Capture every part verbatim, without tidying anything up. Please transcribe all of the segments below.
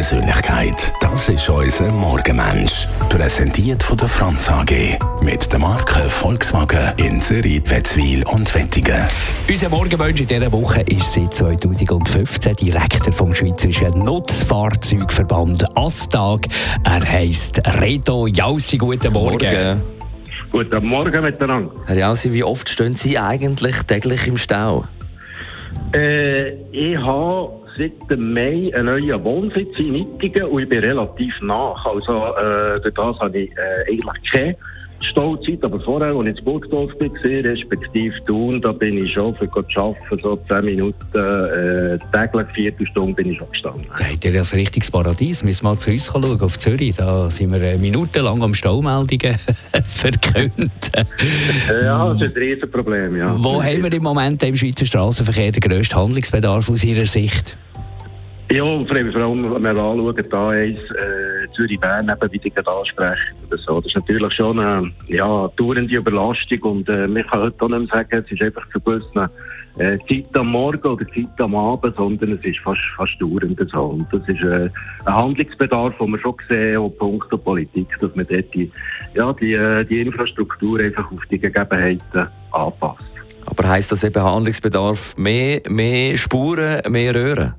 Persönlichkeit. Das ist unser Morgenmensch. Präsentiert von der Franz A G. Mit der Marke Volkswagen in Zürich, Wetzwil und Wettingen. Unser Morgenmensch in dieser Woche ist seit zweitausendfünfzehn Direktor vom Schweizerischen Nutzfahrzeugverband ASTAG. Er heisst Reto Jaussi. Guten Morgen. Morgen. Guten Morgen miteinander. Herr Jaussi, wie oft stehen Sie eigentlich täglich im Stau? Äh, ich habe seit dem Mai einen neuen Wohnsitz in Nittingen und ich bin relativ nach. Also äh, durch das habe ich äh, eigentlich keine Stauzeit, aber vorher, als ich in Burgdorf war, respektive Thun, da bin ich schon für zu arbeiten, so zehn Minuten äh, täglich, Viertelstunde bin ich schon gestanden. Da habt ihr ja ein richtiges Paradies. Müssen wir mal zu uns schauen, auf Zürich. Da sind wir minutenlang am Staumeldungen verkünden. Ja, das ist ein Riesenproblem, ja. Wo haben wir im Moment im Schweizer Strassenverkehr den grössten Handlungsbedarf aus Ihrer Sicht? Ja, vor allem, wenn wir anschauen, da eins, äh, Zürich-Bern eben, wie ich gerade anspreche, oder so. Das ist natürlich schon eine, ja, dauernde Überlastung und, äh, man kann heute auch nicht mehr sagen, es ist einfach zu gewissen, äh, Zeit am Morgen oder Zeit am Abend, sondern es ist fast, fast dauernd so. Und das ist, äh, ein Handlungsbedarf, den wir schon sehen, auch punkto Politik, dass man dort die, ja, die, äh, die Infrastruktur einfach auf die Gegebenheiten anpasst. Aber heisst das eben Handlungsbedarf mehr, mehr Spuren, mehr Röhren?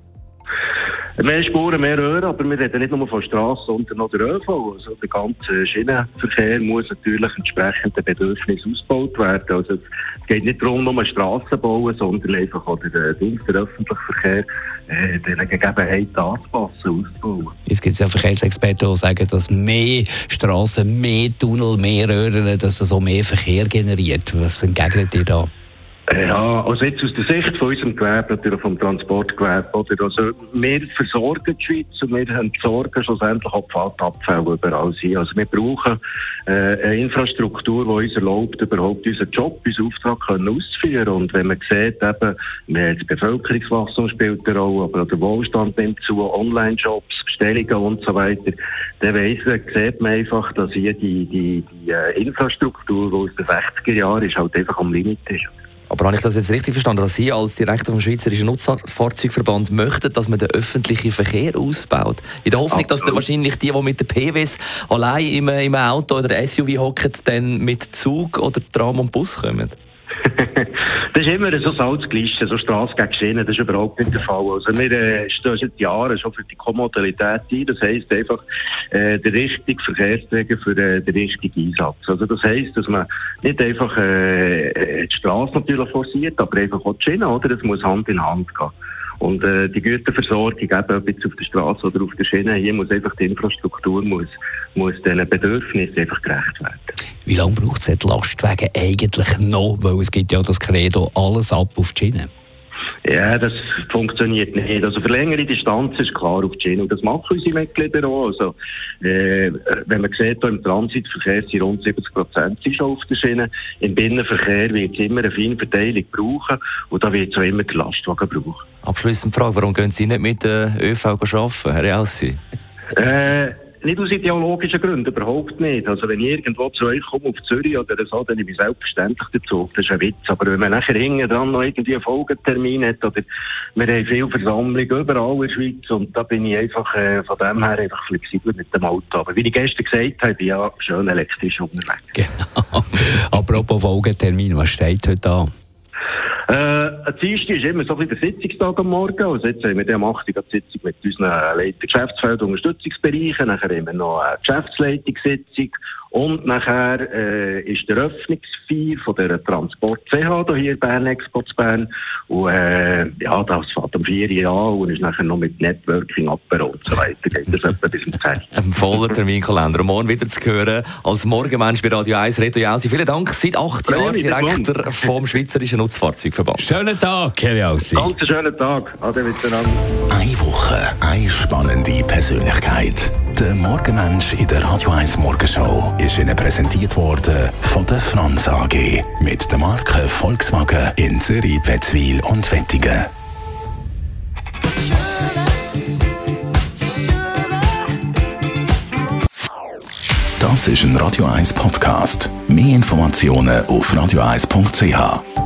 Mehr Spuren, mehr Röhren, aber wir reden nicht nur von Strassen, sondern auch der ÖV. Also der ganze Schienenverkehr muss natürlich entsprechend den Bedürfnissen ausgebaut werden. Also es geht nicht darum, nur Strassen zu bauen, sondern einfach auch den Dienst, den öffentlichen Verkehr, äh, den Gegebenheiten anzupassen, auszubauen. Jetzt gibt es ja Verkehrsexperten, die sagen, dass mehr Strassen, mehr Tunnel, mehr Röhren, dass das auch mehr Verkehr generiert. Was entgegnet ihr da? Ja, also jetzt aus der Sicht von unserem Gewerbe, natürlich vom Transportgewerbe, oder? Also wir versorgen die Schweiz und wir entsorgen schlussendlich auch Pfadabfälle überall sein. Also wir brauchen äh, eine Infrastruktur, die uns erlaubt, überhaupt unseren Job, unseren Auftrag können auszuführen. Und wenn man sieht, eben, wir haben das Bevölkerungswachstum spielt eine Rolle, aber auch der Wohlstand nimmt zu, Online-Jobs, Bestellungen und so weiter, dann weiss man, sieht man einfach, dass hier die, die, die äh, Infrastruktur, die aus den sechziger Jahren ist, halt einfach am Limit ist. Aber habe ich das jetzt richtig verstanden, dass Sie als Direktor vom Schweizerischen Nutzfahrzeugverband möchten, dass man den öffentlichen Verkehr ausbaut? In der Hoffnung, dass dann wahrscheinlich die, die mit den P Ws allein im, im Auto oder S U V hocken, dann mit Zug oder Tram und Bus kommen? Das ist immer so Salzglisten, so Strasse gegen Schiene, das ist überhaupt nicht der Fall. Also wir äh, stehen seit Jahren schon für die Kommodalität ein, das heisst einfach äh, der richtige Verkehrsträger für äh, den richtigen Einsatz. Also das heisst, dass man nicht einfach äh, die Strasse natürlich forciert, aber einfach auch die Schiene, oder? Das muss Hand in Hand gehen. Und äh, die Güterversorgung, eben ob jetzt auf der Straße oder auf der Schiene, hier muss einfach die Infrastruktur muss, muss diesen Bedürfnissen einfach gerecht werden. Wie lange braucht es die Lastwagen eigentlich noch? Weil es gibt ja das Credo, alles ab auf die Schiene. Ja, das funktioniert nicht. Also für längere Distanzen ist klar auf die Schiene. Und das machen unsere Mitglieder auch. Also, äh, wenn man sieht, hier im Transitverkehr sind rund siebzig Prozent schon auf der Schiene. Im Binnenverkehr wird es immer eine feine Verteilung brauchen. Und da wird es auch immer der Lastwagen brauchen. Abschliessend die Frage, warum gehen Sie nicht mit der ÖV arbeiten, Herr Jaussi? Äh, Nicht aus ideologischen Gründen, überhaupt nicht. Also wenn ich irgendwo zu euch komme, auf Zürich oder so, dann nehme ich selbstverständlich dazu. Das ist ein Witz. Aber wenn man nachher hinten dran noch irgendwie einen Folgetermin hat, oder wir haben viele Versammlungen überall in der Schweiz, und da bin ich einfach äh, von dem her einfach flexibel mit dem Auto. Aber wie ich gestern gesagt habe, bin ich ja schön elektrisch unterwegs. Genau. Apropos Folgetermin, was steht heute an? Äh, ein Dienstag ist immer so ein bisschen der Sitzungstag am Morgen. Also jetzt haben wir am acht Uhr die Sitzung mit unseren Leitern Geschäftsfeld- und Unterstützungsbereichen. Nachher haben wir noch eine Geschäftsleitungssitzung. Und nachher äh, ist der Öffnungsfeier von der Transport C H hier in Bern, Expo zu Bern. Und äh, ja, das fängt um vier Uhr an und ist nachher noch mit Networking, Apero und so weiter. Geht das etwa bis um zehn. Ein voller Terminkalender. Morgen wieder zu hören als Morgenmensch bei Radio eins. Reto Jaussi, vielen Dank. Seit acht Jahren Direktor vom Schweizerischen Nutzfahrzeugverband. Schönen Tag, Herr Jaussi. Ganz einen schönen Tag. Ade miteinander. Eine Woche, eine spannende Persönlichkeit. Der Morgenmensch in der Radio eins Morgenshow ist Ihnen präsentiert worden von der Franz A G. Mit der Marke Volkswagen in Zürich, Wetzwil und Wettingen. Das ist ein Radio eins Podcast. Mehr Informationen auf radio eins punkt c h.